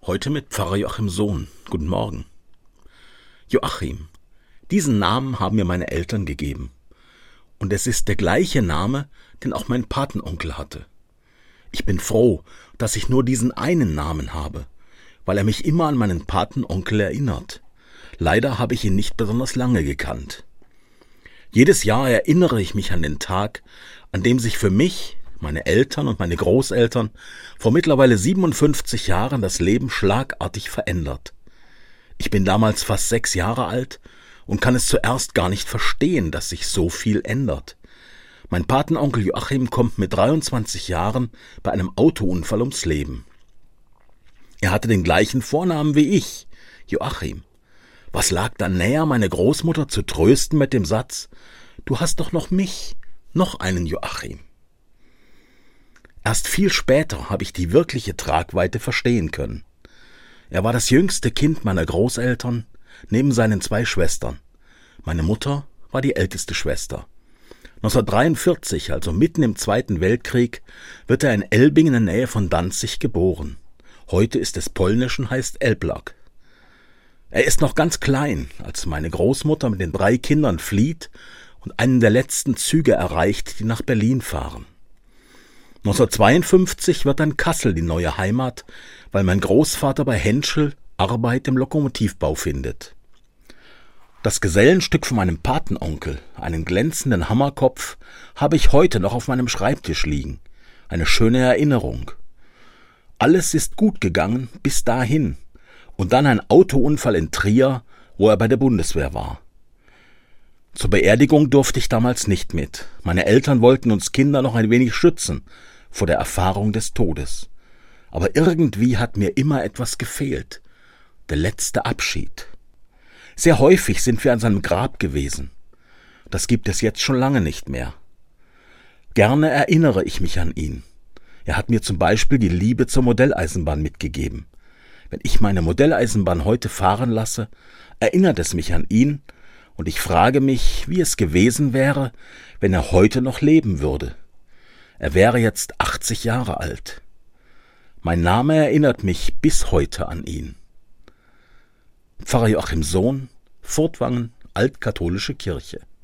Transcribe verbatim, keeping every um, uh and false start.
Heute mit Pfarrer Joachim Sohn. Guten Morgen. Joachim. Diesen Namen haben mir meine Eltern gegeben. Und es ist der gleiche Name, den auch mein Patenonkel hatte. Ich bin froh, dass ich nur diesen einen Namen habe, weil er mich immer an meinen Patenonkel erinnert. Leider habe ich ihn nicht besonders lange gekannt. Jedes Jahr erinnere ich mich an den Tag, an dem sich für mich, meine Eltern und meine Großeltern vor mittlerweile siebenundfünfzig Jahren das Leben schlagartig verändert. Ich bin damals fast sechs Jahre alt und kann es zuerst gar nicht verstehen, dass sich so viel ändert. Mein Patenonkel Joachim kommt mit dreiundzwanzig Jahren bei einem Autounfall ums Leben. Er hatte den gleichen Vornamen wie ich, Joachim. Was lag da näher, meine Großmutter zu trösten mit dem Satz: »Du hast doch noch mich, noch einen Joachim.« Erst viel später habe ich die wirkliche Tragweite verstehen können. Er war das jüngste Kind meiner Großeltern, neben seinen zwei Schwestern. Meine Mutter war die älteste Schwester. neunzehnhundertdreiundvierzig, also mitten im Zweiten Weltkrieg, wird er in Elbing in der Nähe von Danzig geboren. Heute ist es polnisch und heißt Elbląg. Er ist noch ganz klein, als meine Großmutter mit den drei Kindern flieht und einen der letzten Züge erreicht, die nach Berlin fahren. neunzehnhundertzweiundfünfzig wird dann Kassel die neue Heimat, weil mein Großvater bei Henschel Arbeit im Lokomotivbau findet. Das Gesellenstück von meinem Patenonkel, einen glänzenden Hammerkopf, habe ich heute noch auf meinem Schreibtisch liegen. Eine schöne Erinnerung. Alles ist gut gegangen bis dahin. Und dann ein Autounfall in Trier, wo er bei der Bundeswehr war. Zur Beerdigung durfte ich damals nicht mit. Meine Eltern wollten uns Kinder noch ein wenig schützen vor der Erfahrung des Todes. Aber irgendwie hat mir immer etwas gefehlt. Der letzte Abschied. Sehr häufig sind wir an seinem Grab gewesen. Das gibt es jetzt schon lange nicht mehr. Gerne erinnere ich mich an ihn. Er hat mir zum Beispiel die Liebe zur Modelleisenbahn mitgegeben. Wenn ich meine Modelleisenbahn heute fahren lasse, erinnert es mich an ihn, und ich frage mich, wie es gewesen wäre, wenn er heute noch leben würde. Er wäre jetzt achtzig Jahre alt. Mein Name erinnert mich bis heute an ihn. Pfarrer Joachim Sohn, Furtwangen, Altkatholische Kirche.